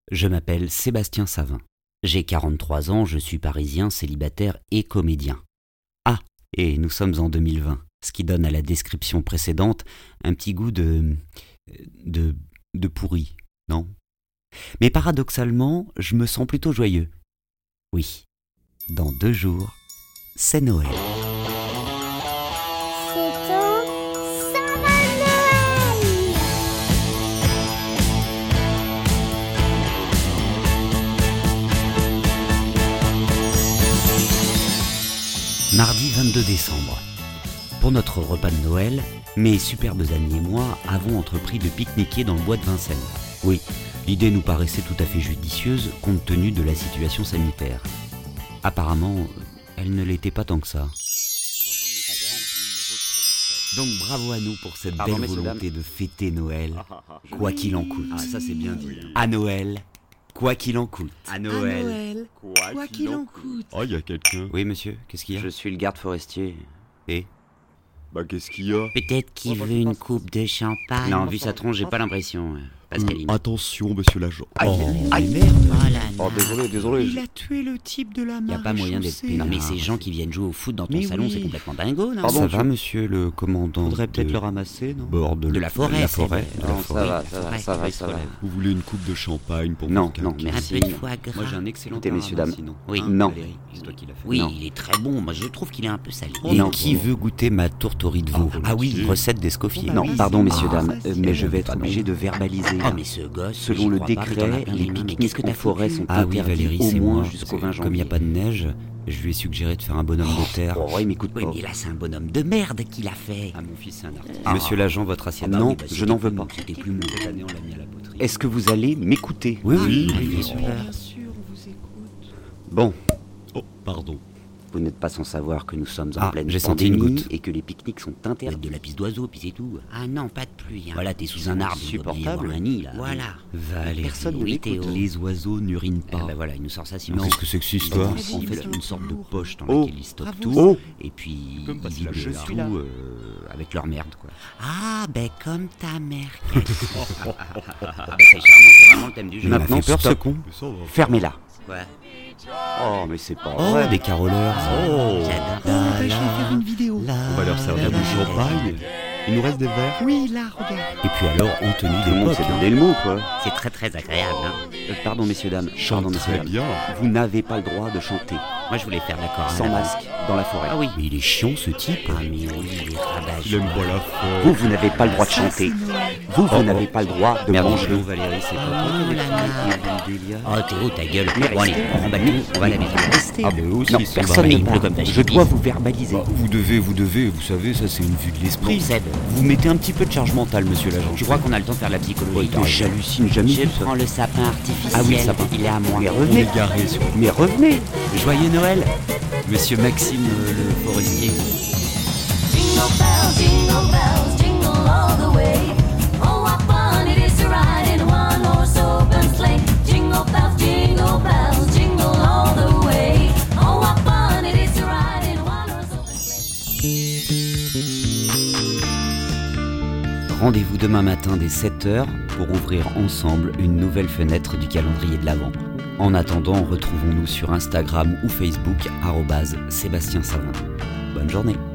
Je m'appelle Sébastien Savin. J'ai 43 ans, je suis parisien, célibataire et comédien. Ah, et nous sommes en 2020, ce qui donne à la description précédente un petit goût de pourri, non ? Mais paradoxalement, je me sens plutôt joyeux. Oui, dans 2 jours, c'est Noël. Mardi 22 décembre. Pour notre repas de Noël, mes superbes amis et moi avons entrepris de pique-niquer dans le bois de Vincennes. Oui, l'idée nous paraissait tout à fait judicieuse compte tenu de la situation sanitaire. Apparemment, elle ne l'était pas tant que ça. Donc bravo à nous pour cette belle volonté de fêter Noël, quoi qu'il en coûte. Ah, ça c'est bien dit. À Noël, quoi qu'il en coûte. À Noël, quoi qu'il en coûte. Oh, il y a quelqu'un. Oui monsieur, qu'est-ce qu'il y a ? Je suis le garde forestier. Et ? Bah, qu'est-ce qu'il y a? Peut-être qu'il veut une coupe de champagne. Non, vu sa tronche, j'ai pas l'impression, Pascaline. Attention, monsieur l'agent. Aïe, merde. Oh, désolé. Il a tué le type de la Y a marée pas moyen d'être chaussée. peinard. Mais ces gens qui viennent jouer au foot dans ton Mais salon, oui. c'est complètement dingo, non ? Pardon, Ça va, monsieur le commandant. Faudrait peut-être de le ramasser, non? bord de la forêt. Non, forêt. ça va. Vous voulez une coupe de champagne pour Non, quelqu'un non, qui- merci. Un peu de foie gras. Moi, j'ai un excellent Écoutez, messieurs, tarama, dames. sinon. Oui. Non. Valérie, c'est toi qui l'as fait. Oui, Non. il est très bon. Moi, je trouve qu'il est un peu salé. Non. Et qui veut goûter ma tourterie de veau ? Ah oui, volontiers. recette d'Escoffier. Non, pardon, messieurs, dames, ça, c'est mais je vais pas être obligé bon. de verbaliser. Oh, mais ce gosse, Selon j'y le crois pas, décret, t'en as plein les mains. Mais qu'est-ce pique-niques que en t'as forêt foutu ? sont Ah oui, interdits Valérie, au c'est moins moi. jusqu'au 20 janvier. Comme il n'y a pas de neige, je lui ai suggéré de faire un bonhomme de terre. Oh, ouais, m'écoute Oui, pas. mais là, c'est un bonhomme de merde qu'il a fait. Ah, mon fils, c'est un artiste. Monsieur l'agent, votre assiette. Non, Oui, bah, je c'était n'en veux plus pas. mou, C'était plus mou. Cette année, on l'a mis à la poterie. Est-ce que vous allez m'écouter? Oui, Bien sûr. sûr, on vous écoute. Bon, Oh, pardon. vous n'êtes pas sans savoir que nous sommes en Ah, pleine j'ai senti une pandémie goutte. et que les pique-niques sont Avec interdits. de la pisse d'oiseau, puis c'est tout. Ah non, pas de pluie. Voilà, t'es sous un arbre, Insupportable. un nid, là. Voilà. Valérie, Personne ne oui, l'écoute. Théo. Les oiseaux n'urinent Eh pas. ben voilà, il nous sort ça Non, sinon. qu'est-ce que c'est que cette histoire? Très En fait, difficile. une sorte de poche dans Oh. laquelle ils stockent Bravo. tout. Oh, Et puis, Comme ils parce vident que je le suis tout là. avec leur merde, quoi. Ah, ben comme ta mère. Ben, c'est charmant, c'est vraiment le thème du jeu. Maintenant, peur, stop. con. Mais ça, on va- Fermez-la. Ouais. Oh, mais c'est pas Oh, vrai. des caroleurs. Oh. J'adore. Oh, bah, je vais faire une vidéo. On va leur servir du champagne. Il nous reste des verres. Oui, là, regarde. Et puis alors, en tenue Tout le monde d'époque. s'est donné le mot, quoi. C'est très très agréable. Hein. Pardon, messieurs, dames. Chante Pardon, messieurs, très dames. bien. Vous n'avez pas le droit de chanter Moi, je voulais faire d'accord. sans masque dans la forêt. Ah oui. Mais il est chiant, ce type. Ah mais oui, il est Il rabat-joie. aime pas la fête. Vous n'avez pas le droit de Ça, chanter. c'est Noël. Vous n'avez pas le droit de Merde, manger. non, Valérie, c'est pas toi qui Oh avais là fait là. le délire. Oh, Théo, ta gueule. Mais Bon, allez, restez. on remballe tout, on va à la maison. Restez. Ah, mais eux aussi, Non, ils sont personne barrés. ne il pleut parle. comme ta Je chipie. dois vous verbaliser. Bah, vous devez, vous savez, ça c'est une vue de l'esprit. Bon, Seb, Vous mettez un petit peu de charge mentale, monsieur l'agent. je crois qu'on a le temps de faire la psychologie. Mais j'hallucine jamais Je vu ça. prends le sapin artificiel. Ah oui, le sapin. Il est à moi. Mais On revenez. est garé sur... Mais revenez. Joyeux Noël, monsieur Maxime le forestier. Jingle bells, jingle all the way. Oh, what fun it is to ride in a one-horse open sleigh. Jingle bells, jingle all the way. Oh, what fun it is to ride in a one-horse open sleigh. Rendez-vous demain matin dès 7h pour ouvrir ensemble une nouvelle fenêtre du calendrier de l'Avent. En attendant, retrouvons-nous sur Instagram ou Facebook @Sébastien Savin. Bonne journée.